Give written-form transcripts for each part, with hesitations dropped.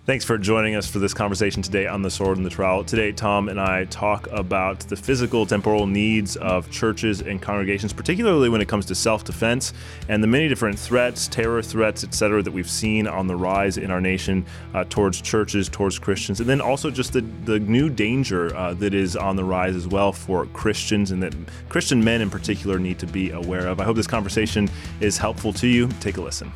Thanks for joining us for this conversation today on The Sword and the Trowel. Today, Tom and I talk about the physical, temporal needs of churches and congregations, particularly when it comes to self-defense and the many different threats, terror threats, etc., that we've seen on the rise in our nation towards churches, towards Christians, and then also just the new danger that is on the rise as well for Christians and that Christian men in particular need to be aware of. I hope this conversation is helpful to you. Take a listen.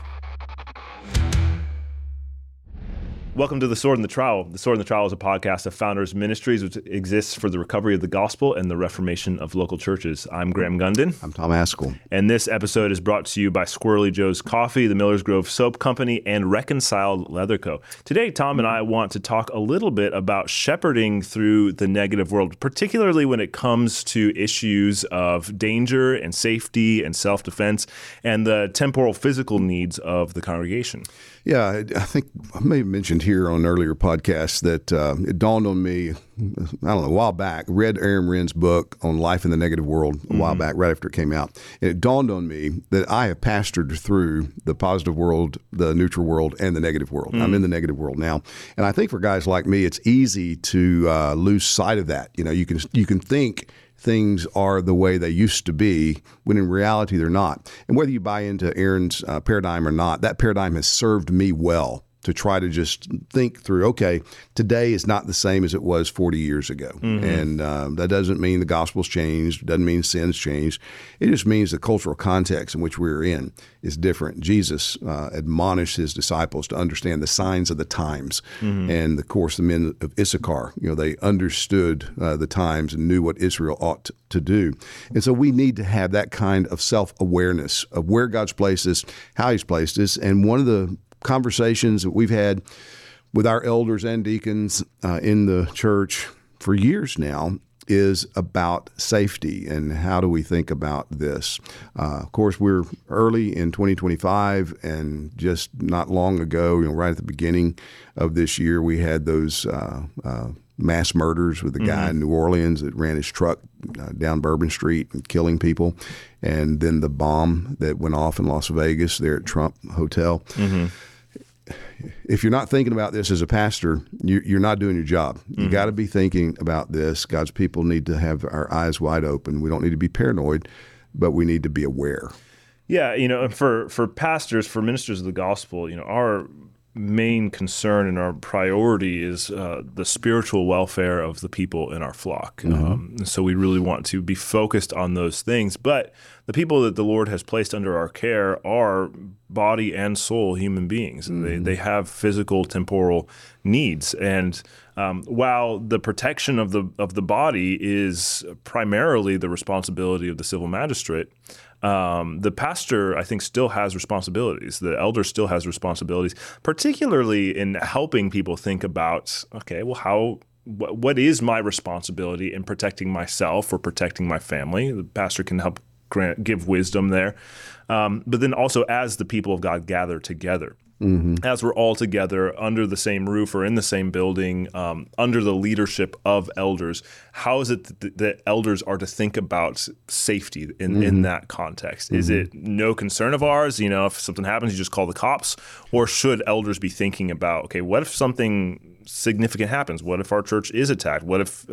Welcome to The Sword and the Trowel. The Sword and the Trowel is a podcast of Founders Ministries, which exists for the recovery of the gospel and the reformation of local churches. I'm Graham Gundin. I'm Tom Haskell. And this episode is brought to you by Squirrely Joe's Coffee, the Miller's Grove Soap Company, and Reconciled Leather Co. Today, Tom and I want to talk a little bit about shepherding through the negative world, particularly when it comes to issues of danger and safety and self-defense and the temporal physical needs of the congregation. Yeah, I think I may have mentioned here on earlier podcasts that it dawned on me, a while back, read Aaron Renn's book on life in the negative world a while back, right after it came out. And it dawned on me that I have pastored through the positive world, the neutral world, and the negative world. I'm in the negative world now. And I think for guys like me, it's easy to lose sight of that. You know, you can think things are the way they used to be, when in reality they're not. And whether you buy into Aaron's paradigm or not, that paradigm has served me well to try to just think through, okay, today is not the same as it was 40 years ago. And that doesn't mean the gospel's changed, doesn't mean sin's changed. It just means the cultural context in which we're in is different. Jesus admonished his disciples to understand the signs of the times. And of course, the men of Issachar, they understood the times and knew what Israel ought to do. And so we need to have that kind of self-awareness of where God's placed us, how he's placed us. And one of the conversations that we've had with our elders and deacons in the church for years now is about safety and how do we think about this. Of course, we're early in 2025, and just not long ago, right at the beginning of this year, we had those mass murders with the guy in New Orleans that ran his truck down Bourbon Street and killing people, and then the bomb that went off in Las Vegas there at Trump Hotel. If you're not thinking about this as a pastor, you're not doing your job. You got to be thinking about this. God's people need to have our eyes wide open. We don't need to be paranoid, but we need to be aware. Yeah, for pastors, for ministers of the gospel, our main concern and our priority is the spiritual welfare of the people in our flock. So we really want to be focused on those things. But the people that the Lord has placed under our care are body and soul human beings. They have physical, temporal needs. And while the protection of the body is primarily the responsibility of the civil magistrate, the pastor, I think, still has responsibilities. The elder still has responsibilities, particularly in helping people think about, okay, well, what is my responsibility in protecting myself or protecting my family? The pastor can help give wisdom there. But then also as the people of God gather together, as we're all together under the same roof or in the same building, under the leadership of elders, how is it that elders are to think about safety in that context? Is it no concern of ours? If something happens, you just call the cops? Or should elders be thinking about, okay, what if something significant happens? What if our church is attacked? What if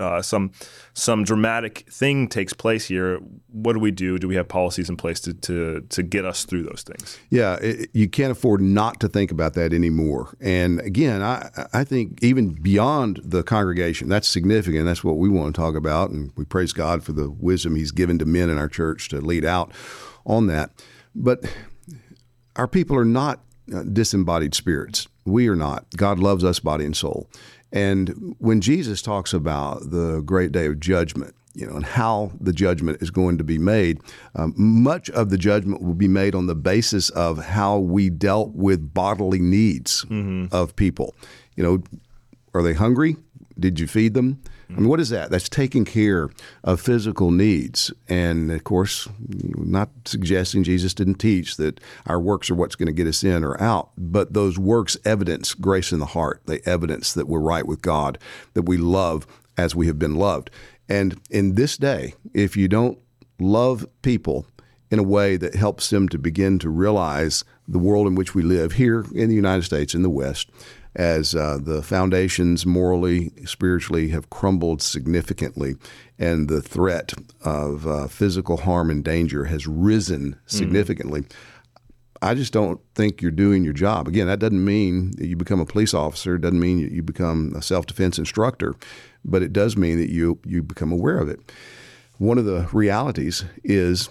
some dramatic thing takes place here? What do we do? Do we have policies in place to get us through those things? Yeah, you can't afford not to think about that anymore. And again, I think even beyond the congregation, that's significant. That's what we want to talk about. And we praise God for the wisdom he's given to men in our church to lead out on that. But our people are not disembodied spirits. We are not. God loves us body and soul. And when Jesus talks about the great day of judgment, and how the judgment is going to be made, much of the judgment will be made on the basis of how we dealt with bodily needs of people. Are they hungry? Did you feed them? I mean, what is that? That's taking care of physical needs. And of course, not suggesting Jesus didn't teach that our works are what's going to get us in or out, but those works evidence grace in the heart. They evidence that we're right with God, that we love as we have been loved. And in this day, if you don't love people in a way that helps them to begin to realize the world in which we live here in the United States, in the West, as the foundations morally, spiritually have crumbled significantly, and the threat of physical harm and danger has risen significantly. I just don't think you're doing your job. Again, that doesn't mean that you become a police officer. It doesn't mean you become a self-defense instructor, but it does mean that you become aware of it. One of the realities is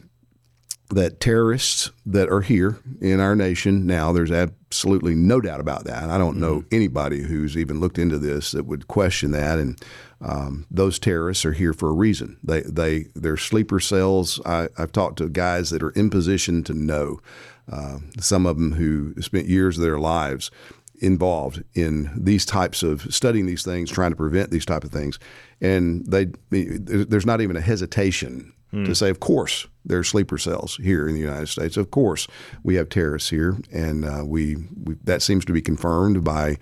that terrorists that are here in our nation now, there's absolutely no doubt about that. I don't know anybody who's even looked into this that would question that. And those terrorists are here for a reason. They're sleeper cells. I've talked to guys that are in position to know. Some of them who spent years of their lives involved in these types of studying these things, trying to prevent these type of things. And there's not even a hesitation to say, of course, there are sleeper cells here in the United States. Of course, we have terrorists here, and that seems to be confirmed by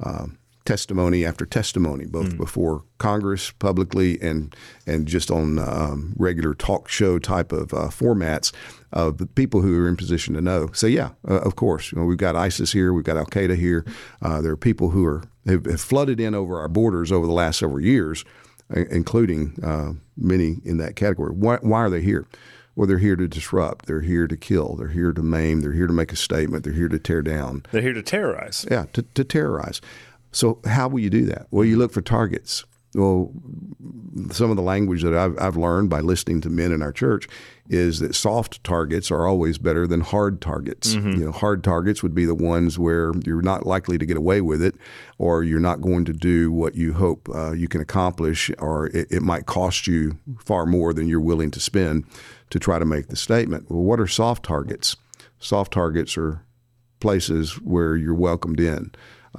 testimony after testimony, both before Congress publicly and just on regular talk show type of formats of the people who are in position to know. So yeah, of course, we've got ISIS here, we've got Al Qaeda here. There are people who have flooded in over our borders over the last several years, including many in that category. Why are they here? Well, they're here to disrupt. They're here to kill. They're here to maim. They're here to make a statement. They're here to tear down. They're here to terrorize. Yeah, to terrorize. So how will you do that? Well, you look for targets. Well, some of the language that I've learned by listening to men in our church is that soft targets are always better than hard targets. Hard targets would be the ones where you're not likely to get away with it, or you're not going to do what you hope you can accomplish, or it might cost you far more than you're willing to spend to try to make the statement. Well, what are soft targets? Soft targets are places where you're welcomed in.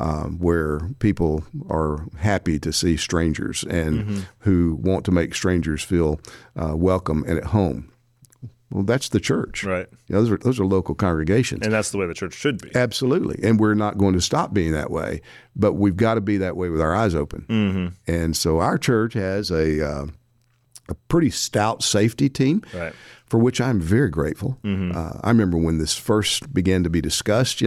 Where people are happy to see strangers and who want to make strangers feel welcome and at home. Well, that's the church. Right. Those are local congregations. And that's the way the church should be. Absolutely. And we're not going to stop being that way, but we've got to be that way with our eyes open. And so our church has a pretty stout safety team, right, for which I'm very grateful. I remember when this first began to be discussed,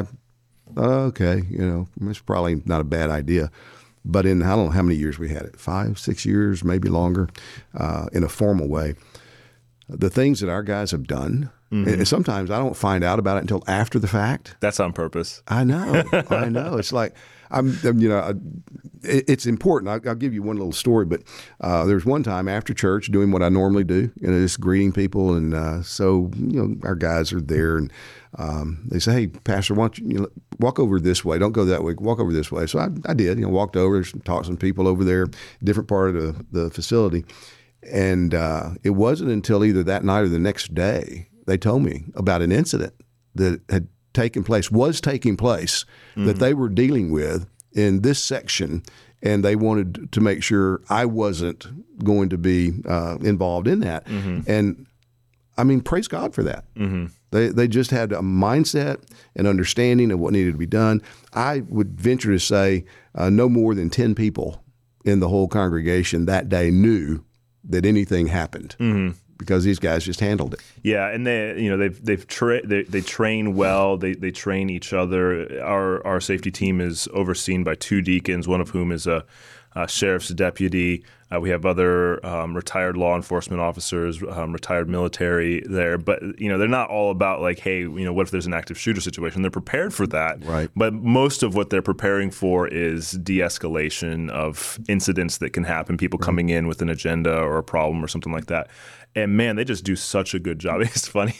okay, it's probably not a bad idea. But in, I don't know how many years we had it, 5, 6 years, maybe longer, in a formal way. The things that our guys have done, and sometimes I don't find out about it until after the fact. That's on purpose. I know. It's like, it's important. I'll give you one little story, but there's one time after church doing what I normally do, just greeting people. And so, our guys are there and they say, hey, Pastor, why don't you walk over this way? Don't go that way. Walk over this way. So I did, walked over, talked to some people over there, different part of the facility. And it wasn't until either that night or the next day they told me about an incident that had was taking place that they were dealing with in this section, and they wanted to make sure I wasn't going to be involved in that. And I mean, praise God for that. They just had a mindset and understanding of what needed to be done. I would venture to say no more than 10 people in the whole congregation that day knew that anything happened. Because these guys just handled it. Yeah, and they train well. They train each other. Our safety team is overseen by 2 deacons, one of whom is a sheriff's deputy. We have other retired law enforcement officers, retired military there. But they're not all about like, hey, what if there's an active shooter situation? They're prepared for that. Right. But most of what they're preparing for is de-escalation of incidents that can happen. People coming in with an agenda or a problem or something like that. And man, they just do such a good job. It's funny.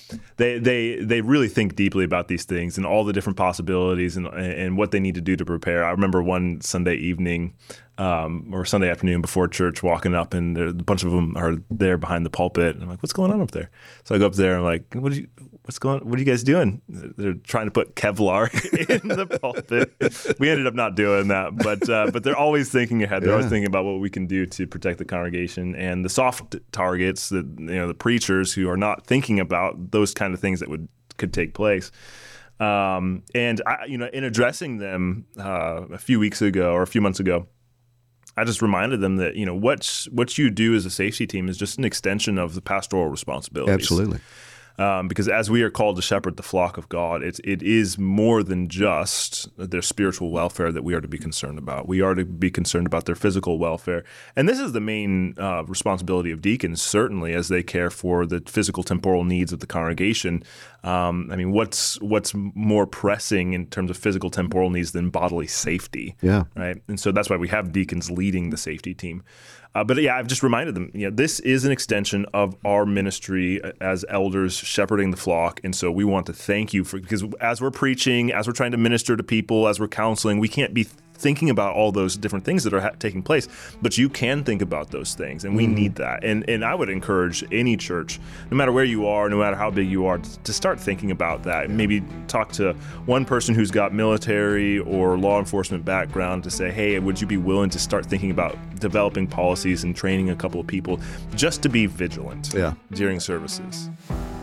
They really think deeply about these things and all the different possibilities and what they need to do to prepare. I remember one Sunday evening or Sunday afternoon before church, walking up, and a bunch of them are there behind the pulpit. And I'm like, "What's going on up there?" So I go up there and I'm like, "What are you guys doing?" They're trying to put Kevlar in the pulpit. We ended up not doing that, but they're always thinking ahead. They're always thinking about what we can do to protect the congregation, and the soft targets, the preachers who are not thinking about those kind of things that could take place. And I, in addressing them a few weeks ago or a few months ago, I just reminded them that what you do as a safety team is just an extension of the pastoral responsibilities. Absolutely. because as we are called to shepherd the flock of God, it is more than just their spiritual welfare that we are to be concerned about. We are to be concerned about their physical welfare. And this is the main responsibility of deacons, certainly, as they care for the physical temporal needs of the congregation. What's more pressing in terms of physical temporal needs than bodily safety? Yeah. Right. And so that's why we have deacons leading the safety team. I've just reminded them, this is an extension of our ministry as elders shepherding the flock. And so we want to thank you because as we're preaching, as we're trying to minister to people, as we're counseling, we can't be thinking about all those different things that are taking place, but you can think about those things, and we need that. And I would encourage any church, no matter where you are, no matter how big you are, to start thinking about that. Maybe talk to one person who's got military or law enforcement background to say, hey, would you be willing to start thinking about developing policies and training a couple of people just to be vigilant during services?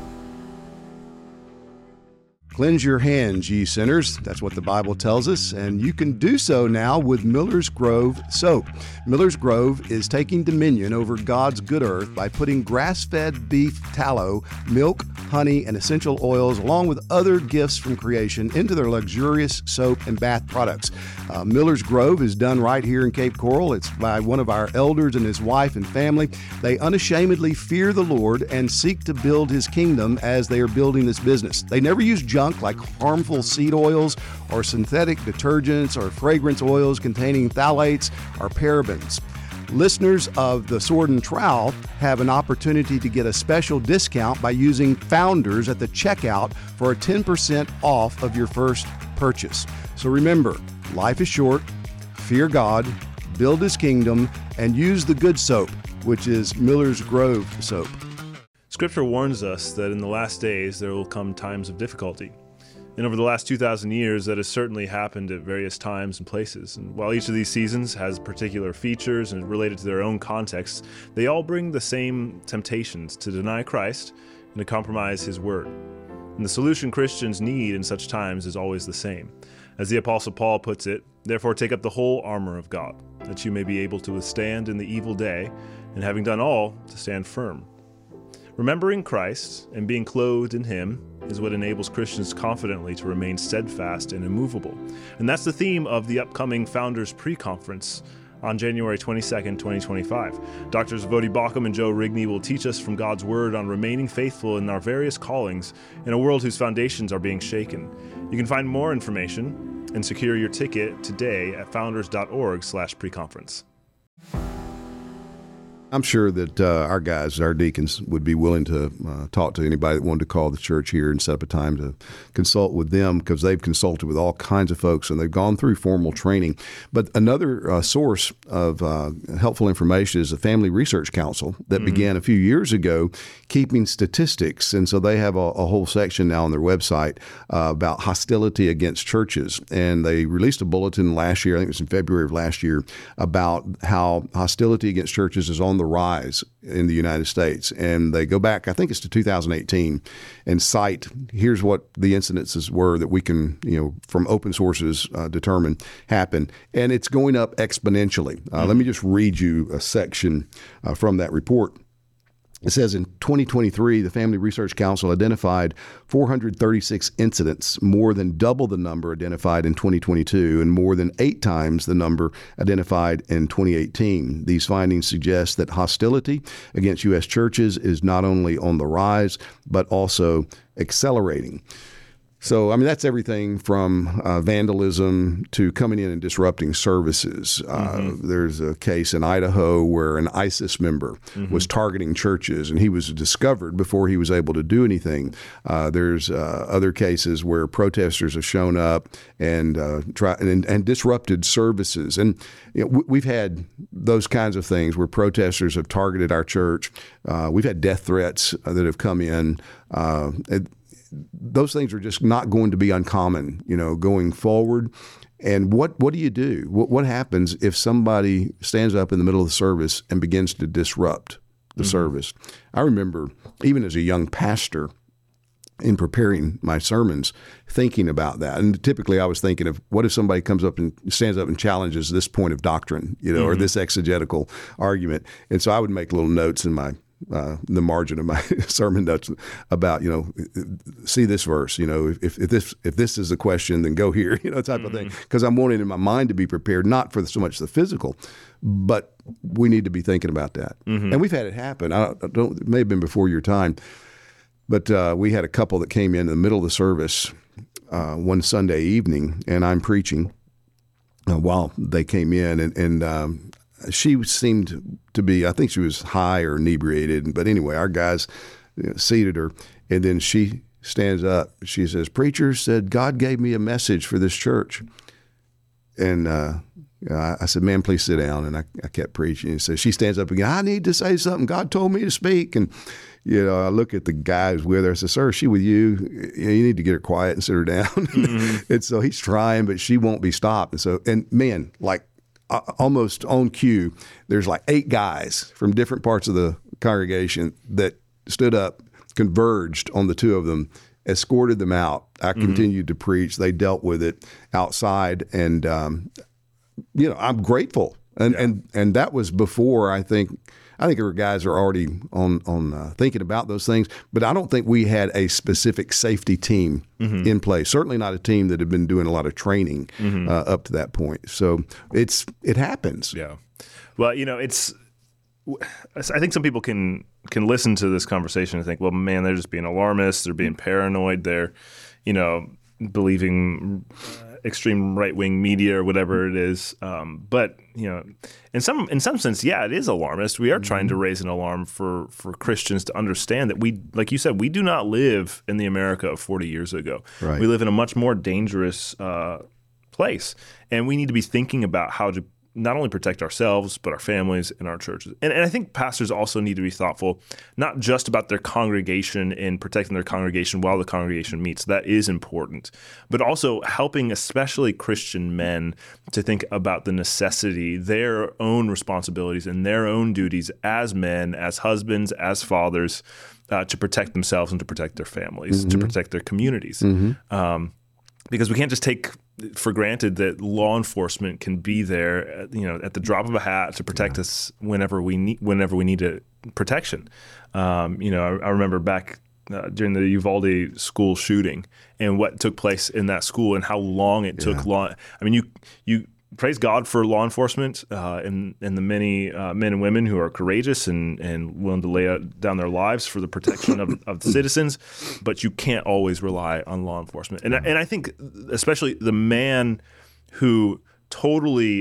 Cleanse your hands, ye sinners. That's what the Bible tells us, and you can do so now with Miller's Grove soap. Miller's Grove is taking dominion over God's good earth by putting grass-fed beef tallow, milk, honey, and essential oils, along with other gifts from creation, into their luxurious soap and bath products. Miller's Grove is done right here in Cape Coral. It's by one of our elders and his wife and family. They unashamedly fear the Lord and seek to build his kingdom as they are building this business. They never use junk like harmful seed oils or synthetic detergents or fragrance oils containing phthalates or parabens. Listeners of the Sword and Trowel have an opportunity to get a special discount by using Founders at the checkout for a 10% off of your first purchase. So remember, life is short, fear God, build his kingdom, and use the good soap, which is Miller's Grove soap. Scripture warns us that in the last days there will come times of difficulty. And over the last 2,000 years, that has certainly happened at various times and places. And while each of these seasons has particular features and related to their own contexts, they all bring the same temptations to deny Christ and to compromise his word. And the solution Christians need in such times is always the same. As the Apostle Paul puts it, therefore take up the whole armor of God, that you may be able to withstand in the evil day, and having done all, to stand firm. Remembering Christ and being clothed in him is what enables Christians confidently to remain steadfast and immovable. And that's the theme of the upcoming Founders Pre-Conference on January 22nd, 2025. Drs. Vodi Bakum and Joe Rigney will teach us from God's Word on remaining faithful in our various callings in a world whose foundations are being shaken. You can find more information and secure your ticket today at founders.org/preconference. I'm sure that our guys, our deacons, would be willing to talk to anybody that wanted to call the church here and set up a time to consult with them, because they've consulted with all kinds of folks and they've gone through formal training. But another source of helpful information is the Family Research Council that began a few years ago keeping statistics. And so they have a whole section now on their website about hostility against churches. And they released a bulletin last year, I think it was in February of last year, about how hostility against churches is on the rise in the United States. And they go back, I think it's to 2018, and cite, here's what the incidences were that we can, from open sources determine happen. And it's going up exponentially. Let me just read you a section from that report. It says in 2023, the Family Research Council identified 436 incidents, more than double the number identified in 2022 and more than 8 times the number identified in 2018. These findings suggest that hostility against U.S. churches is not only on the rise, but also accelerating. So, that's everything from vandalism to coming in and disrupting services. There's a case in Idaho where an ISIS member was targeting churches, and he was discovered before he was able to do anything. There's other cases where protesters have shown up and disrupted services. And we've had those kinds of things where protesters have targeted our church. We've had death threats that have come in. Those things are just not going to be uncommon, going forward. And what do you do? What happens if somebody stands up in the middle of the service and begins to disrupt the service? I remember, even as a young pastor, in preparing my sermons, thinking about that. And typically I was thinking of, what if somebody comes up and stands up and challenges this point of doctrine, or this exegetical argument? And so I would make little notes in my the margin of my sermon notes about, see this verse, if this is the question, then go here, type of thing. Because I'm wanting in my mind to be prepared, not for so much the physical, but we need to be thinking about that. And we've had it happen. It may have been before your time, but we had a couple that came in the middle of the service one Sunday evening, and I'm preaching while they came in, and she seemed to be, I think she was high or inebriated. But anyway, our guys seated her, and then she stands up. She says, "Preacher said God gave me a message for this church." And I said, "Ma'am, please sit down." And I kept preaching. And so she stands up again. "I need to say something. God told me to speak." And I look at the guy who's with her. I said, "Sir, is she with you? You need to get her quiet and sit her down." And so he's trying, but she won't be stopped. And man, like almost on cue, there's like 8 guys from different parts of the congregation that stood up, converged on the 2 of them, escorted them out. I continued to preach. They dealt with it outside, and I'm grateful. And that was before I think our guys are already on thinking about those things, but I don't think we had a specific safety team in place. Certainly not a team that had been doing a lot of training up to that point. So it happens. Yeah. Well, I think some people can listen to this conversation and think, well, man, they're just being alarmist. They're being paranoid. They're, believing extreme right-wing media or whatever it is. But in some sense, yeah, it is alarmist. We are trying to raise an alarm for Christians to understand that we, like you said, we do not live in the America of 40 years ago. Right. We live in a much more dangerous place, and we need to be thinking about how to not only protect ourselves, but our families and our churches. And I think pastors also need to be thoughtful, not just about their congregation and protecting their congregation while the congregation meets. That is important. But also helping especially Christian men to think about the necessity, their own responsibilities and their own duties as men, as husbands, as fathers, to protect themselves and to protect their families, to protect their communities. Because we can't just take for granted that law enforcement can be there, at the drop of a hat to protect us whenever we need protection. I remember back during the Uvalde school shooting and what took place in that school and how long it took. You praise God for law enforcement and the many men and women who are courageous and willing to lay down their lives for the protection of the citizens, but you can't always rely on law enforcement. And I think especially the man who totally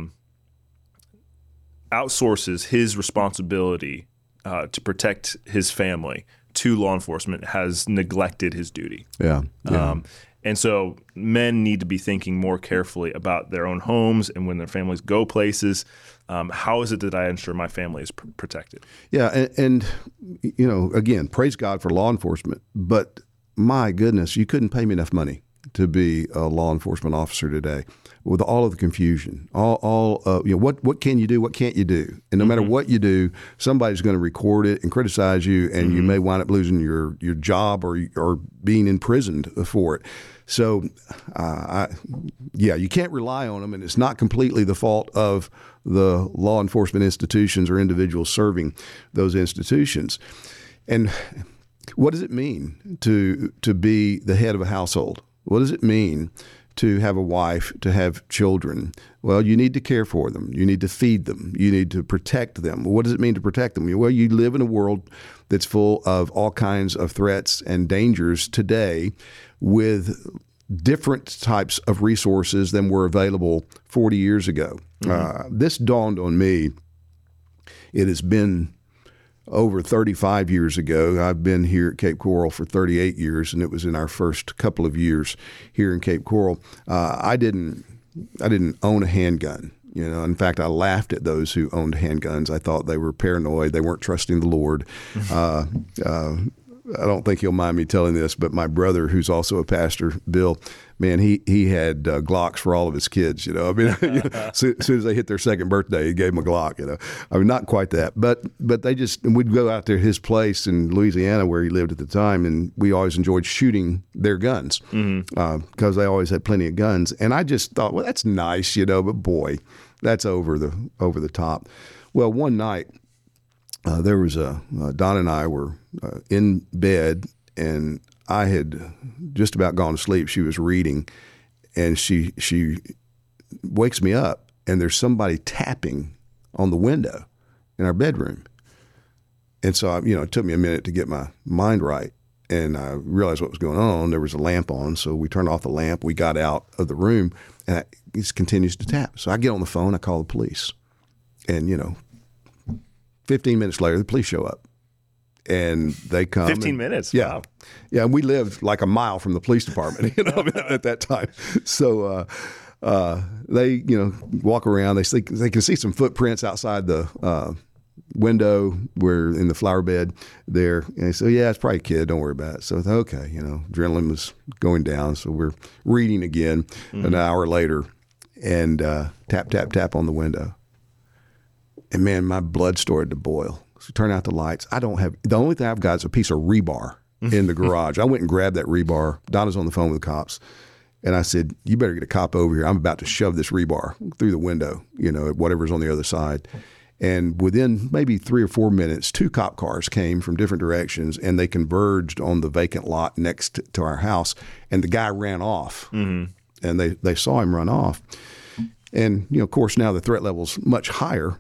outsources his responsibility to protect his family to law enforcement has neglected his duty. Yeah. And so men need to be thinking more carefully about their own homes and when their families go places. How is it that I ensure my family is protected? Yeah, and again, praise God for law enforcement, but my goodness, you couldn't pay me enough money to be a law enforcement officer today with all of the confusion, what can you do, what can't you do? And no matter what you do, somebody's going to record it and criticize you, and you may wind up losing your job or being imprisoned for it. So, you can't rely on them, and it's not completely the fault of the law enforcement institutions or individuals serving those institutions. And what does it mean to be the head of a household? What does it mean to have a wife, to have children? Well, you need to care for them. You need to feed them. You need to protect them. What does it mean to protect them? Well, you live in a world that's full of all kinds of threats and dangers today with different types of resources than were available 40 years ago. This dawned on me. It has been over 35 years ago. I've been here at Cape Coral for 38 years, and it was in our first couple of years here in Cape Coral. I didn't own a handgun. In fact, I laughed at those who owned handguns. I thought they were paranoid. They weren't trusting the Lord. I don't think he'll mind me telling this, but my brother, who's also a pastor, Bill, man, he had Glocks for all of his kids. As soon as they hit their second birthday, he gave them a Glock. Not quite that, but we'd go out to his place in Louisiana where he lived at the time, and we always enjoyed shooting their guns because they always had plenty of guns. And I just thought, well, that's nice, but boy, that's over the top. Well, one night, there was Don and I were in bed, and I had just about gone to sleep. She was reading, and she wakes me up, and there's somebody tapping on the window in our bedroom. And so, it took me a minute to get my mind right, and I realized what was going on. There was a lamp on, so we turned off the lamp. We got out of the room, and it just continues to tap. So I get on the phone. I call the police, and 15 minutes later, the police show up, and they come. 15 minutes? Yeah. Wow. Yeah, and we lived like a mile from the police department, at that time. So they, walk around. They can see some footprints outside the window where in the flower bed there. And they say, yeah, it's probably a kid. Don't worry about it. So I thought, okay, adrenaline was going down. So we're reading again an hour later, and tap, tap, tap on the window. And man, my blood started to boil. So turn out the lights. The only thing I've got is a piece of rebar in the garage. I went and grabbed that rebar. Donna's on the phone with the cops. And I said, you better get a cop over here. I'm about to shove this rebar through the window, whatever's on the other side. And within maybe 3 or 4 minutes, 2 cop cars came from different directions, and they converged on the vacant lot next to our house. And the guy ran off, and they saw him run off. And, of course, now the threat level's much higher.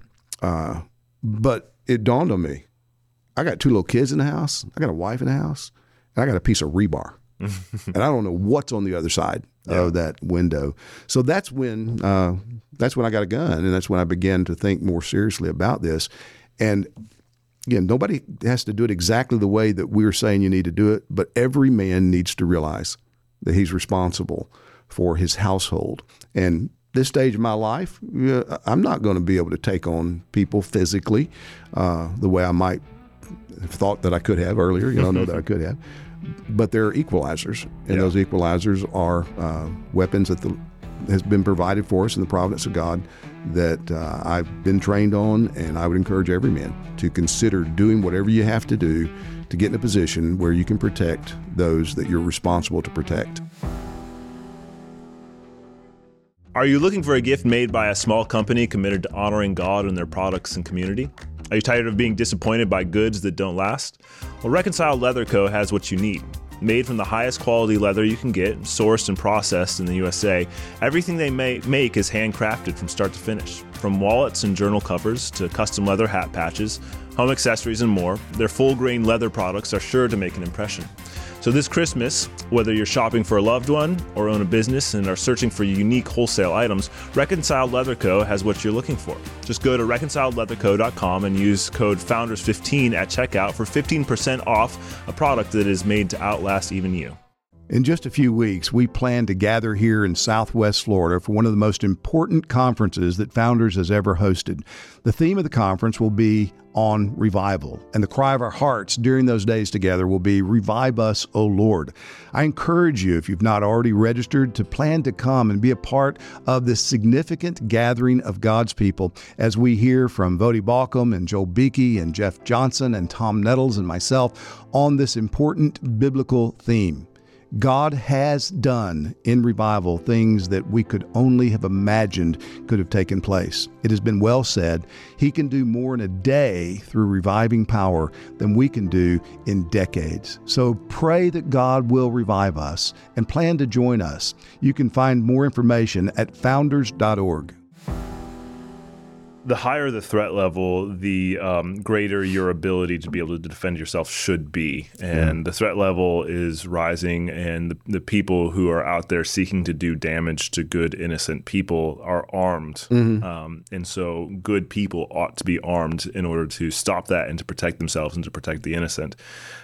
But it dawned on me, I got 2 little kids in the house. I got a wife in the house. And I got a piece of rebar. And I don't know what's on the other side of that window. So that's when I got a gun, and that's when I began to think more seriously about this. And again, nobody has to do it exactly the way that we're saying you need to do it, but every man needs to realize that he's responsible for his household. And this stage of my life, I'm not going to be able to take on people physically the way I might have thought that I could have earlier. Know that I could have. But there are equalizers, and those equalizers are weapons that has been provided for us in the providence of God that I've been trained on, and I would encourage every man to consider doing whatever you have to do to get in a position where you can protect those that you're responsible to protect. Are you looking for a gift made by a small company committed to honoring God and their products and community? Are you tired of being disappointed by goods that don't last? Well, Reconciled Leather Co. has what you need. Made from the highest quality leather you can get, sourced and processed in the USA, everything they make is handcrafted from start to finish. From wallets and journal covers to custom leather hat patches, home accessories, and more, their full-grain leather products are sure to make an impression. So this Christmas, whether you're shopping for a loved one or own a business and are searching for unique wholesale items, Reconciled Leather Co. has what you're looking for. Just go to reconciledleatherco.com and use code FOUNDERS15 at checkout for 15% off a product that is made to outlast even you. In just a few weeks, we plan to gather here in Southwest Florida for one of the most important conferences that Founders has ever hosted. The theme of the conference will be on revival, and the cry of our hearts during those days together will be, "Revive us, O Lord." I encourage you, if you've not already registered, to plan to come and be a part of this significant gathering of God's people as we hear from Vodi Balcom and Joel Beakey and Jeff Johnson and Tom Nettles and myself on this important biblical theme. God has done in revival things that we could only have imagined could have taken place. It has been well said, He can do more in a day through reviving power than we can do in decades. So pray that God will revive us and plan to join us. You can find more information at founders.org. The higher the threat level, the greater your ability to be able to defend yourself should be. And the threat level is rising, and the people who are out there seeking to do damage to good, innocent people are armed. And so good people ought to be armed in order to stop that and to protect themselves and to protect the innocent.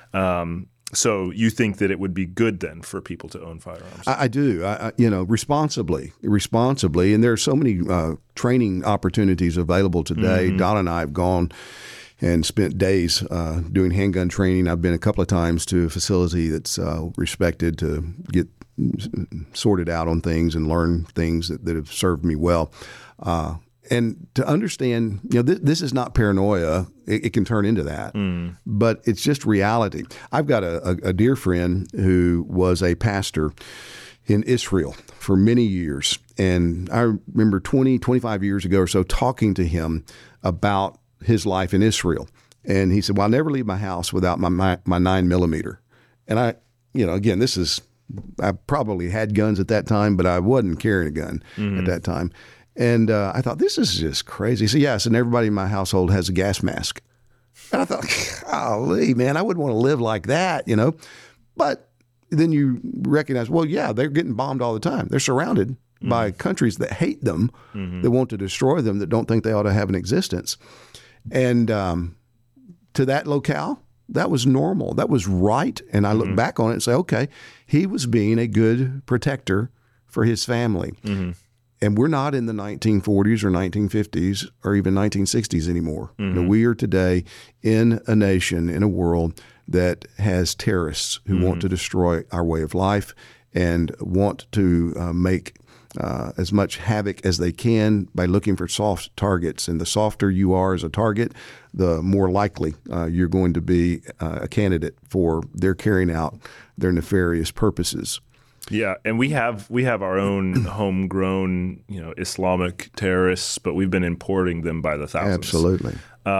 So you think that it would be good then for people to own firearms? I do. Responsibly. And there are so many training opportunities available today. Don and I have gone and spent days doing handgun training. I've been a couple of times to a facility that's respected to get sorted out on things and learn things that have served me well. And to understand, this is not paranoia. It can turn into that, but it's just reality. I've got a dear friend who was a pastor in Israel for many years. And I remember 20, 25 years ago or so talking to him about his life in Israel. And he said, well, I'll never leave my house without my 9mm. And I, again, I probably had guns at that time, but I wasn't carrying a gun at that time. And I thought, this is just crazy. He said, yes, and everybody in my household has a gas mask. And I thought, golly, man, I wouldn't want to live like that, But then you recognize, well, yeah, they're getting bombed all the time. They're surrounded by countries that hate them, that want to destroy them, that don't think they ought to have an existence. And to that locale, that was normal. That was right. And I look back on it and say, okay, he was being a good protector for his family. And we're not in the 1940s or 1950s or even 1960s anymore. We are today in a nation, in a world that has terrorists who want to destroy our way of life and want to make as much havoc as they can by looking for soft targets. And the softer you are as a target, the more likely you're going to be a candidate for their carrying out their nefarious purposes. Yeah, and we have our own homegrown, Islamic terrorists, but we've been importing them by the thousands. Absolutely.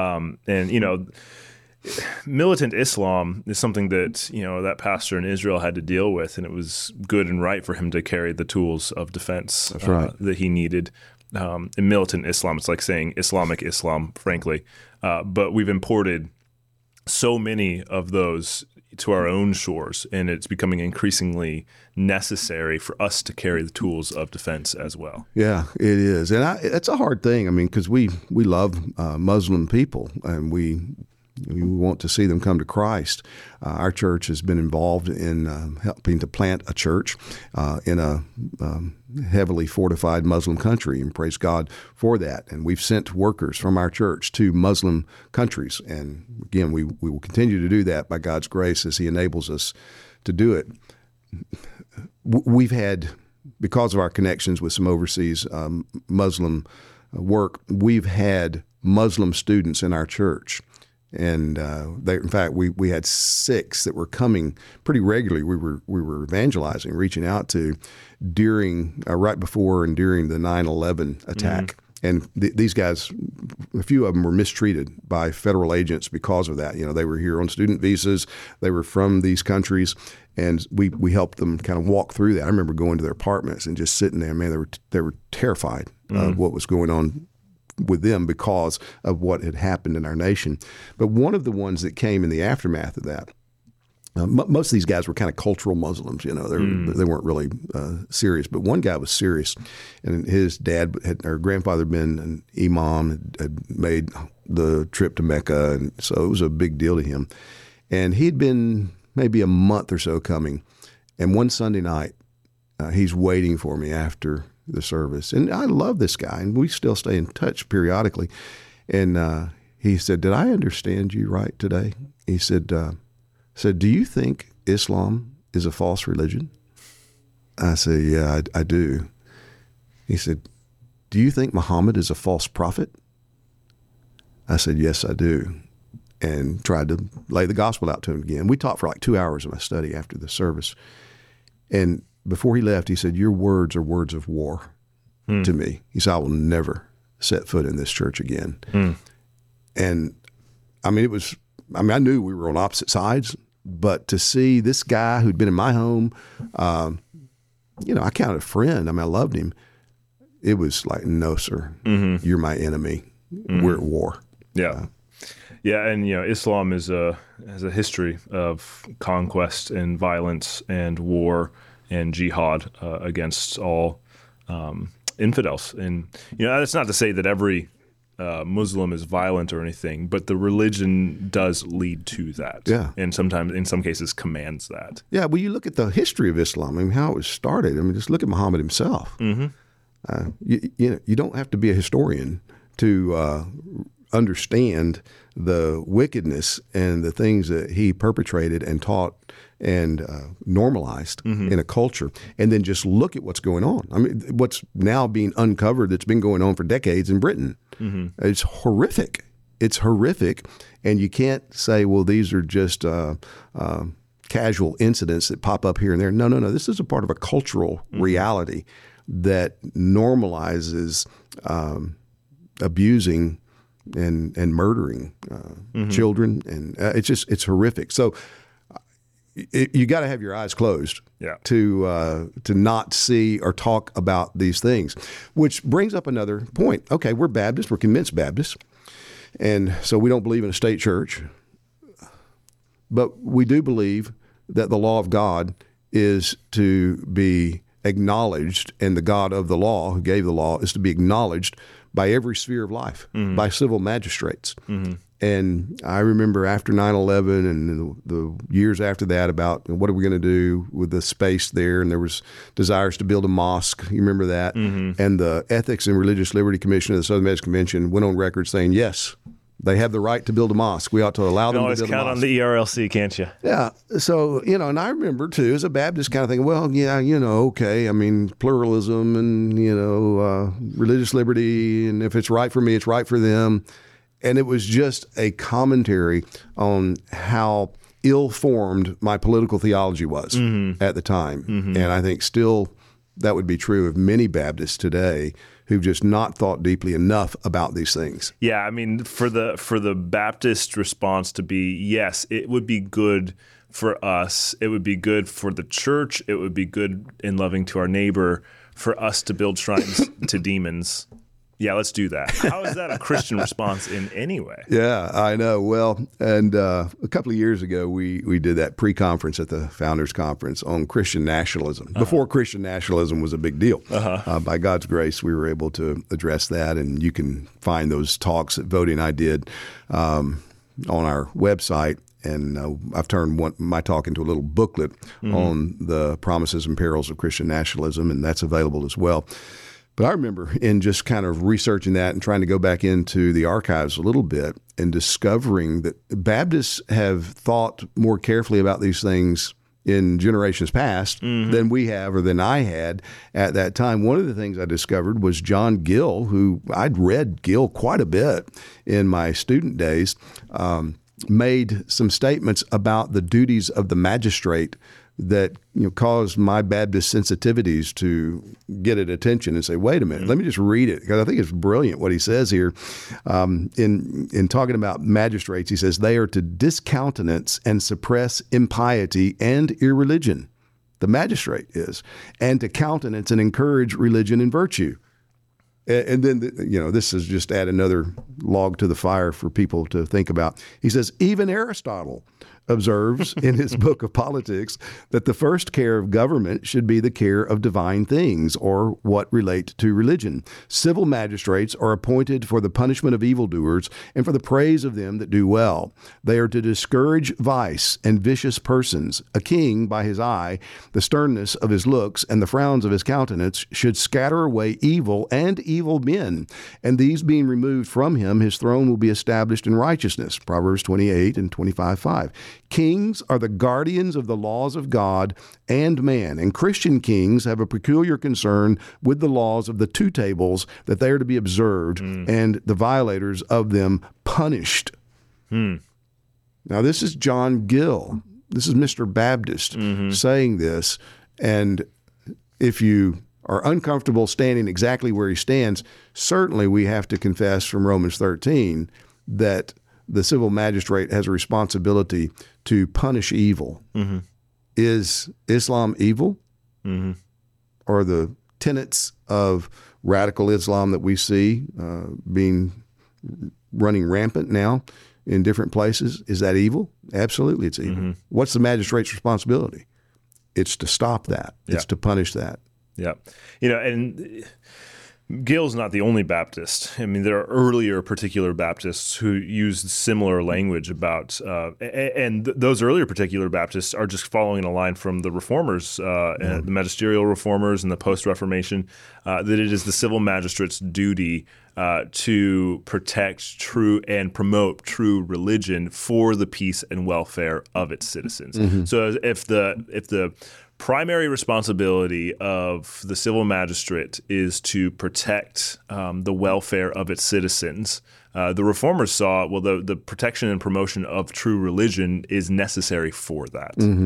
And militant Islam is something that that pastor in Israel had to deal with, and it was good and right for him to carry the tools of defense that he needed. In militant Islam, it's like saying Islamic Islam, frankly. But we've imported so many of those to our own shores, and it's becoming increasingly necessary for us to carry the tools of defense as well. Yeah, it is. And it's a hard thing. I mean, because we love Muslim people, and we want to see them come to Christ. Our church has been involved in helping to plant a church in a heavily fortified Muslim country, and praise God for that. And we've sent workers from our church to Muslim countries. And again, we will continue to do that by God's grace as He enables us to do it. We've had, because of our connections with some overseas Muslim work, we've had Muslim students in our church. And in fact, we had 6 that were coming pretty regularly. We were evangelizing, reaching out to during right before and during the 9/11 attack. And these guys, a few of them were mistreated by federal agents because of that. They were here on student visas. They were from these countries, and we helped them kind of walk through that. I remember going to their apartments and just sitting there. Man, they were terrified of what was going on with them because of what had happened in our nation. But one of the ones that came in the aftermath of that, most of these guys were kind of cultural Muslims, they weren't really serious. But one guy was serious, and his grandfather had been an imam, had made the trip to Mecca, and so it was a big deal to him. And he'd been maybe a month or so coming, and one Sunday night, he's waiting for me after the service. And I love this guy, and we still stay in touch periodically. And he said, did I understand you right today? He said, do you think Islam is a false religion? I said, yeah, I do. He said, do you think Muhammad is a false prophet? I said, yes, I do. And tried to lay the gospel out to him again. We talked for like 2 hours in my study after the service. And before he left, he said, your words are words of war to me. He said, I will never set foot in this church again. And I mean, I knew we were on opposite sides, but to see this guy who'd been in my home, I counted a friend. I mean, I loved him. It was like, no, sir, you're my enemy. We're at war. Yeah. Yeah, and Islam has a history of conquest and violence and war and jihad against all infidels. And that's not to say that every Muslim is violent or anything, but the religion does lead to that. Yeah. And sometimes, in some cases, commands that. Yeah, well, you look at the history of Islam, I mean, how it was started. I mean, just look at Muhammad himself. You don't have to be a historian to understand the wickedness and the things that he perpetrated and taught and normalized in a culture, and then just look at what's going on. I mean, what's now being uncovered that's been going on for decades in Britain. It's horrific. It's horrific, and you can't say, well, these are just casual incidents that pop up here and there. No. This is a part of a cultural reality that normalizes abusing and murdering children, and it's horrific. So you got to have your eyes closed to not see or talk about these things, which brings up another point. Okay, we're Baptists, we're convinced Baptists, and so we don't believe in a state church, but we do believe that the law of God is to be acknowledged, and the God of the law, who gave the law, is to be acknowledged by every sphere of life, by civil magistrates. And I remember after 9/11 and the years after that about what are we going to do with the space there, and there was desires to build a mosque. You remember that? And the Ethics and Religious Liberty Commission of the Southern Baptist Convention went on record saying, yes, they have the right to build a mosque. We ought to allow them to build a mosque. You can always count on the ERLC, can't you? Yeah. So, and I remember, too, as a Baptist kind of thinking, well, yeah, okay, I mean, pluralism and, religious liberty, and if it's right for me, it's right for them. And it was just a commentary on how ill-formed my political theology was at the time. And I think still that would be true of many Baptists today who've just not thought deeply enough about these things. Yeah, I mean, for the Baptist response to be, yes, it would be good for us, it would be good for the church, it would be good in loving to our neighbor for us to build shrines to demons. Yeah, let's do that. How is that a Christian response in any way? Yeah, I know. Well, and a couple of years ago, we did that pre-conference at the Founders Conference on Christian nationalism. Before Christian nationalism was a big deal. By God's grace, we were able to address that, and you can find those talks that Vody and I did on our website. And I've turned my talk into a little booklet on the promises and perils of Christian nationalism, and that's available as well. But I remember in just kind of researching that and trying to go back into the archives a little bit and discovering that Baptists have thought more carefully about these things in generations past than we have or than I had at that time. One of the things I discovered was John Gill, who I'd read Gill quite a bit in my student days, made some statements about the duties of the magistrate that caused my Baptist sensitivities to get at attention and say, wait a minute, let me just read it, because I think it's brilliant what he says here. In talking about magistrates, he says, they are to discountenance and suppress impiety and irreligion. The magistrate is, and to countenance and encourage religion and virtue. And then, this is just add another log to the fire for people to think about. He says, even Aristotle observes in his book of Politics that the first care of government should be the care of divine things, or what relate to religion. Civil magistrates are appointed for the punishment of evildoers and for the praise of them that do well. They are to discourage vice and vicious persons. A king, by his eye, the sternness of his looks, and the frowns of his countenance, should scatter away evil and evil men, and these being removed from him, his throne will be established in righteousness. Proverbs 28 and 25:5. Kings are the guardians of the laws of God and man, and Christian kings have a peculiar concern with the laws of the two tables, that they are to be observed and the violators of them punished. Now, this is John Gill. This is Mr. Baptist saying this, and if you are uncomfortable standing exactly where he stands, certainly we have to confess from Romans 13 that the civil magistrate has a responsibility to punish evil. Is Islam evil? Or the tenets of radical Islam that we see running rampant now in different places, is that evil? Absolutely, it's evil. What's the magistrate's responsibility? It's to stop that. It's to punish that. Yeah. And Gill's not the only Baptist. I mean, there are earlier particular Baptists who used similar language about, and those earlier particular Baptists are just following a line from the Reformers, and the magisterial Reformers and the post-Reformation, that it is the civil magistrate's duty to protect true and promote true religion for the peace and welfare of its citizens. So if the primary responsibility of the civil magistrate is to protect the welfare of its citizens, the Reformers saw, well, the protection and promotion of true religion is necessary for that.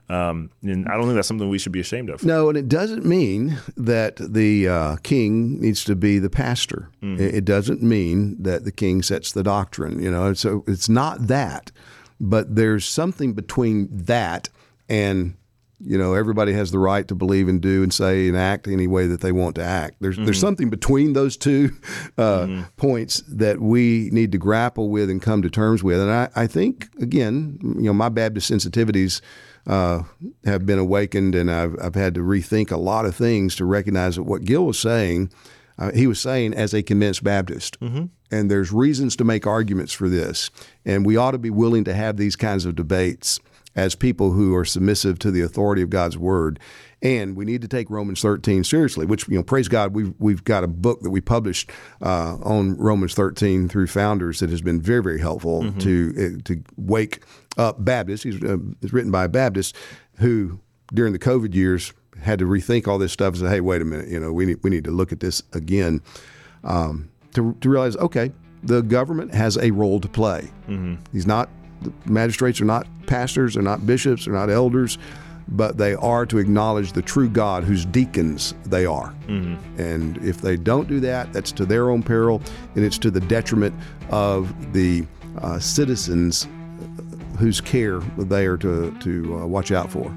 And I don't think that's something we should be ashamed of. No, and it doesn't mean that the king needs to be the pastor. It doesn't mean that the king sets the doctrine. So it's not that. But there's something between that and everybody has the right to believe and do and say and act any way that they want to act. There's something between those two points that we need to grapple with and come to terms with. And I think, again, my Baptist sensitivities have been awakened, and I've had to rethink a lot of things to recognize that what Gil was saying, he was saying as a convinced Baptist. And there's reasons to make arguments for this. And we ought to be willing to have these kinds of debates as people who are submissive to the authority of God's word. And we need to take Romans 13 seriously, which, praise God, we've got a book that we published on Romans 13 through Founders that has been very, very helpful to wake up Baptists. It's written by a Baptist who, during the COVID years, had to rethink all this stuff and say, hey, wait a minute, we need to look at this again to realize, okay, the government has a role to play. The magistrates are not pastors, they're not bishops, they're not elders, but they are to acknowledge the true God whose deacons they are. And if they don't do that, that's to their own peril, and it's to the detriment of the citizens whose care they are to watch out for.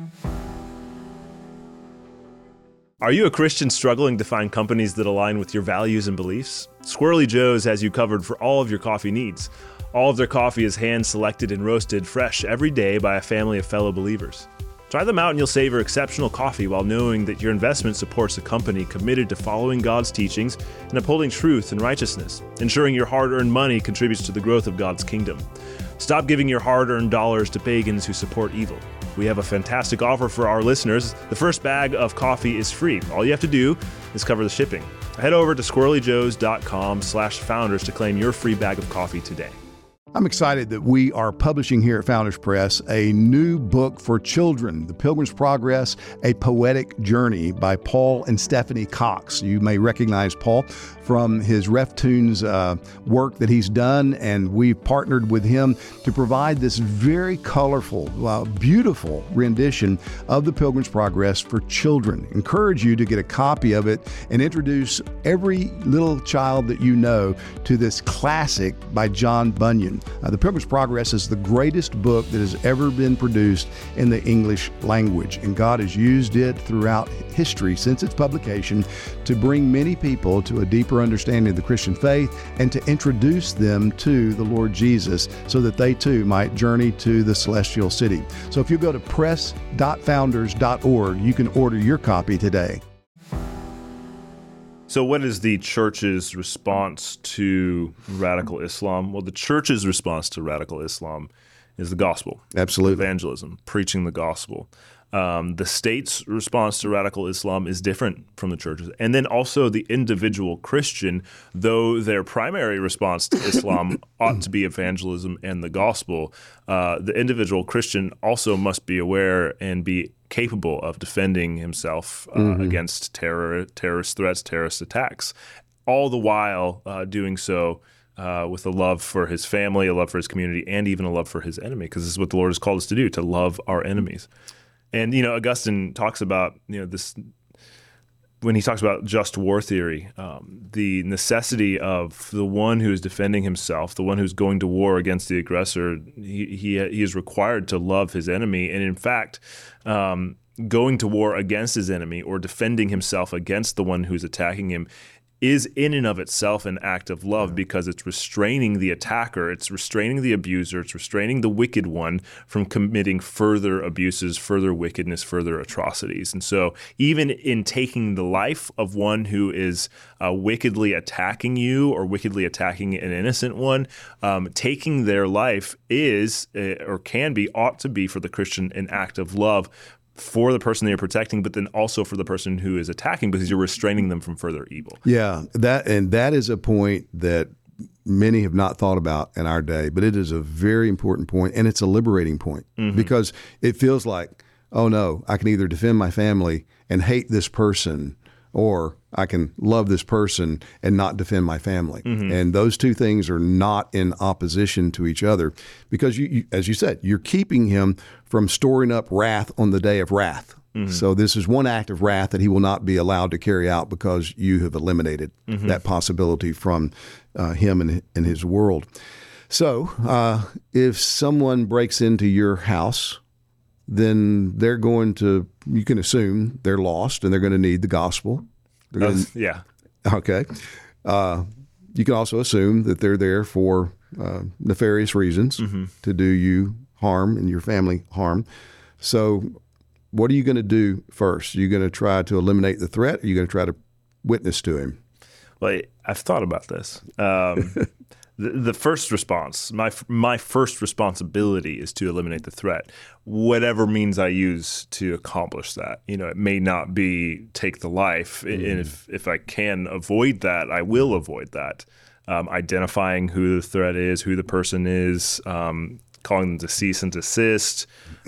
Are you a Christian struggling to find companies that align with your values and beliefs? Squirrely Joe's has you covered for all of your coffee needs. All of their coffee is hand-selected and roasted fresh every day by a family of fellow believers. Try them out and you'll savor exceptional coffee while knowing that your investment supports a company committed to following God's teachings and upholding truth and righteousness, ensuring your hard-earned money contributes to the growth of God's kingdom. Stop giving your hard-earned dollars to pagans who support evil. We have a fantastic offer for our listeners. The first bag of coffee is free. All you have to do is cover the shipping. Head over to squirrelyjoes.com/founders to claim your free bag of coffee today. I'm excited that we are publishing here at Founders Press a new book for children, The Pilgrim's Progress, A Poetic Journey by Paul and Stephanie Cox. You may recognize Paul from his Reftunes work that he's done, and we've partnered with him to provide this very colorful, beautiful rendition of The Pilgrim's Progress for children. Encourage you to get a copy of it and introduce every little child that you know to this classic by John Bunyan. The Pilgrim's Progress is the greatest book that has ever been produced in the English language, and God has used it throughout history since its publication to bring many people to a deeper understanding of the Christian faith and to introduce them to the Lord Jesus so that they too might journey to the celestial city. So if you go to press.founders.org, you can order your copy today. So what is the church's response to radical Islam? Well, the church's response to radical Islam is the gospel. Absolutely. Evangelism, preaching the gospel. The state's response to radical Islam is different from the church's. And then also the individual Christian, though their primary response to Islam ought to be evangelism and the gospel, the individual Christian also must be aware and be capable of defending himself against terrorist threats, terrorist attacks, all the while doing so with a love for his family, a love for his community, and even a love for his enemy, because this is what the Lord has called us to do, to love our enemies. And, Augustine talks about, this, when he talks about just war theory, the necessity of the one who is defending himself, the one who's going to war against the aggressor, he is required to love his enemy. And in fact, going to war against his enemy or defending himself against the one who's attacking him is in and of itself an act of love, because it's restraining the attacker, it's restraining the abuser, it's restraining the wicked one from committing further abuses, further wickedness, further atrocities. And so even in taking the life of one who is wickedly attacking you or wickedly attacking an innocent one, taking their life is or can be, ought to be for the Christian an act of love for the person that you're protecting, but then also for the person who is attacking, because you're restraining them from further evil. Yeah, that is a point that many have not thought about in our day, but it is a very important point, and it's a liberating point, because it feels like, oh no, I can either defend my family and hate this person, or I can love this person and not defend my family. And those two things are not in opposition to each other, because you, as you said, you're keeping him from storing up wrath on the day of wrath. So this is one act of wrath that he will not be allowed to carry out, because you have eliminated that possibility from him and his world. So if someone breaks into your house, then you can assume they're lost and they're going to need the gospel. Yeah. Okay. You can also assume that they're there for nefarious reasons to do you harm and your family harm. So what are you going to do first? Are you going to try to eliminate the threat, or are you going to try to witness to him? Well, I've thought about this. The first response, my first responsibility is to eliminate the threat, whatever means I use to accomplish that. It may not be take the life, and if I can avoid that, I will avoid that. Identifying who the threat is, who the person is, calling them to cease and desist,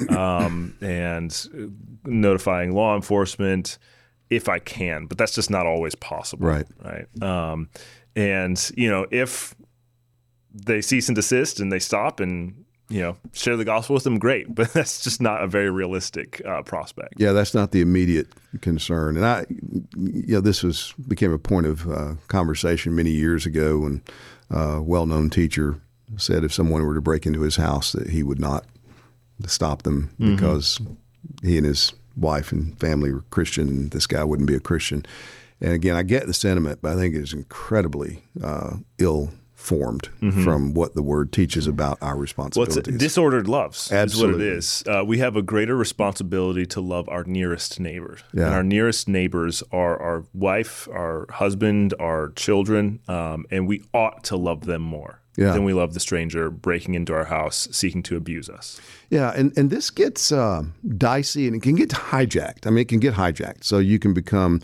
and notifying law enforcement if I can. But that's just not always possible. Right. And if they cease and desist and they stop and share the gospel with them, great. But that's just not a very realistic prospect. Yeah, that's not the immediate concern. And this became a point of conversation many years ago when a well-known teacher said if someone were to break into his house, that he would not stop them because he and his wife and family were Christian, and this guy wouldn't be a Christian. And again, I get the sentiment, but I think it's incredibly ill-formed from what the Word teaches about our responsibilities. Well, it's disordered loves. Absolutely. Is what it is. We have a greater responsibility to love our nearest neighbors. Yeah. And our nearest neighbors are our wife, our husband, our children, and we ought to love them more than we love the stranger breaking into our house seeking to abuse us. Yeah, and this gets dicey, and it can get hijacked. I mean, it can get hijacked. So you can become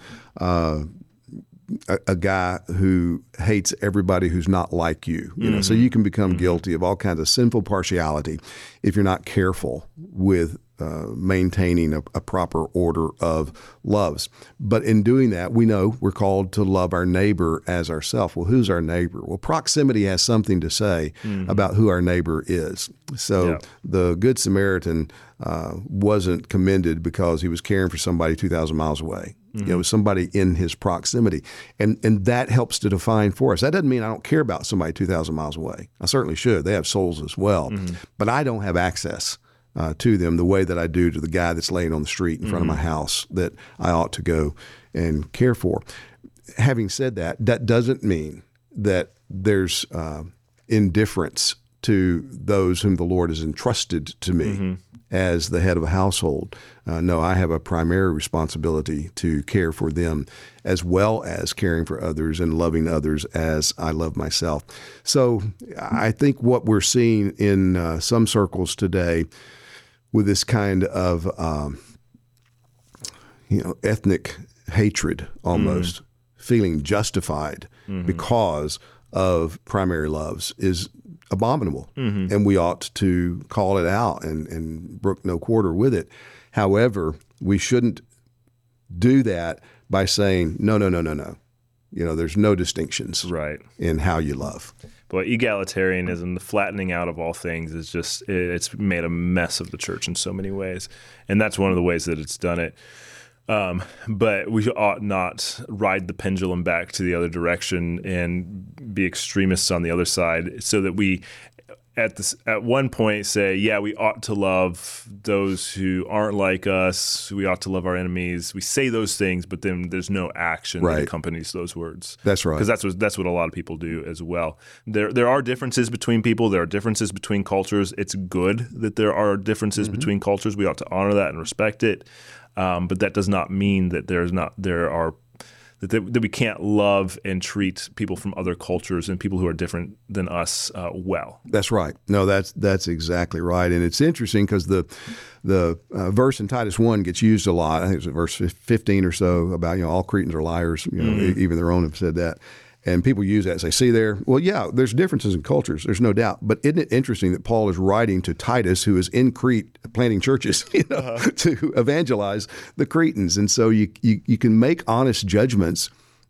a guy who hates everybody who's not like you. So you can become guilty of all kinds of sinful partiality if you're not careful with maintaining a proper order of loves. But in doing that, we know we're called to love our neighbor as ourselves. Well, who's our neighbor? Well, proximity has something to say about who our neighbor is. So the Good Samaritan wasn't commended because he was caring for somebody 2,000 miles away. It was somebody in his proximity. And that helps to define for us. That doesn't mean I don't care about somebody 2,000 miles away. I certainly should. They have souls as well. But I don't have access to them the way that I do to the guy that's laying on the street in front of my house that I ought to go and care for. Having said that, that doesn't mean that there's indifference to those whom the Lord has entrusted to me as the head of a household. No, I have a primary responsibility to care for them as well as caring for others and loving others as I love myself. So I think what we're seeing in some circles today with this kind of ethnic hatred almost, feeling justified because of primary loves is abominable, and we ought to call it out and brook no quarter with it. However, we shouldn't do that by saying, no. There's no distinctions in how you love. But egalitarianism, the flattening out of all things, is just, it's made a mess of the church in so many ways. And that's one of the ways that it's done it. But we ought not ride the pendulum back to the other direction and be extremists on the other side, so that we at one point say, yeah, we ought to love those who aren't like us. We ought to love our enemies. We say those things, but then there's no action that accompanies those words. That's right. Because that's what a lot of people do as well. There are differences between people. There are differences between cultures. It's good that there are differences between cultures. We ought to honor that and respect it. But that does not mean that that we can't love and treat people from other cultures and people who are different than us well. That's right. No, that's exactly right. And it's interesting because the verse in Titus 1 gets used a lot. I think it's verse 15 or so about all Cretans are liars. Even their own have said that. And people use that and say, see there? Well, yeah, there's differences in cultures. There's no doubt. But isn't it interesting that Paul is writing to Titus, who is in Crete planting churches, to evangelize the Cretans? And so you can make honest judgments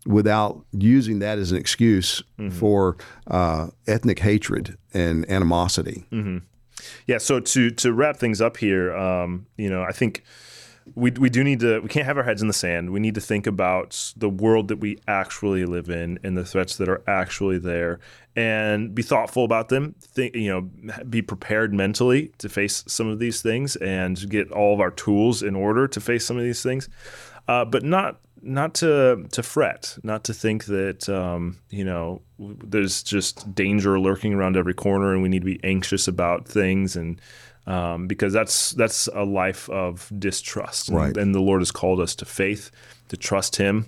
without using that as an excuse for ethnic hatred and animosity. Yeah. So to wrap things up here, I think we can't have our heads in the sand. We need to think about the world that we actually live in and the threats that are actually there, and be thoughtful about them. Be prepared mentally to face some of these things and get all of our tools in order to face some of these things, but not to fret, not to think that there's just danger lurking around every corner and we need to be anxious about things, and because that's a life of distrust. Right. And the Lord has called us to faith, to trust Him,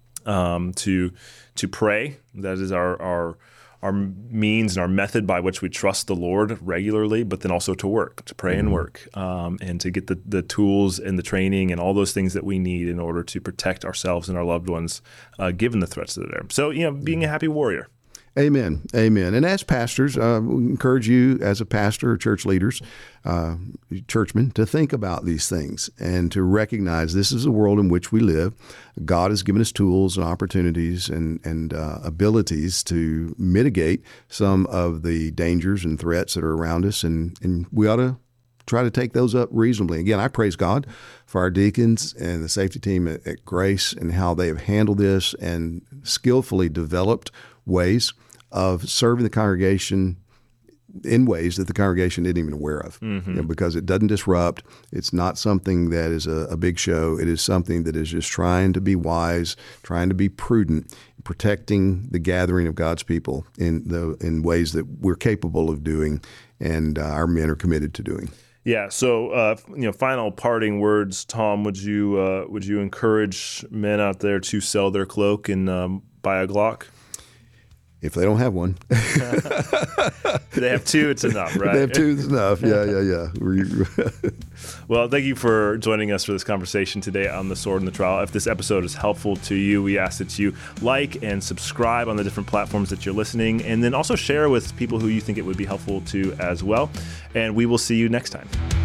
to pray. That is our means and our method by which we trust the Lord regularly, but then also to work, to pray and work, and to get the tools and the training and all those things that we need in order to protect ourselves and our loved ones, given the threats that are there. So, being a happy warrior. Amen. Amen. And as pastors, we encourage you as a pastor or church leaders, churchmen, to think about these things and to recognize this is the world in which we live. God has given us tools and opportunities and abilities to mitigate some of the dangers and threats that are around us, and we ought to try to take those up reasonably. Again, I praise God for our deacons and the safety team at Grace and how they have handled this and skillfully developed ways of serving the congregation in ways that the congregation isn't even aware of, because it doesn't disrupt. It's not something that is a big show. It is something that is just trying to be wise, trying to be prudent, protecting the gathering of God's people in ways that we're capable of doing and our men are committed to doing. Yeah. So, final parting words, Tom. Would you encourage men out there to sell their cloak and buy a Glock? If they don't have one. If they have two, it's enough, right? If they have two, it's enough. Yeah. Well, thank you for joining us for this conversation today on The Sword and the Trowel. If this episode is helpful to you, we ask that you like and subscribe on the different platforms that you're listening, and then also share with people who you think it would be helpful to as well. And we will see you next time.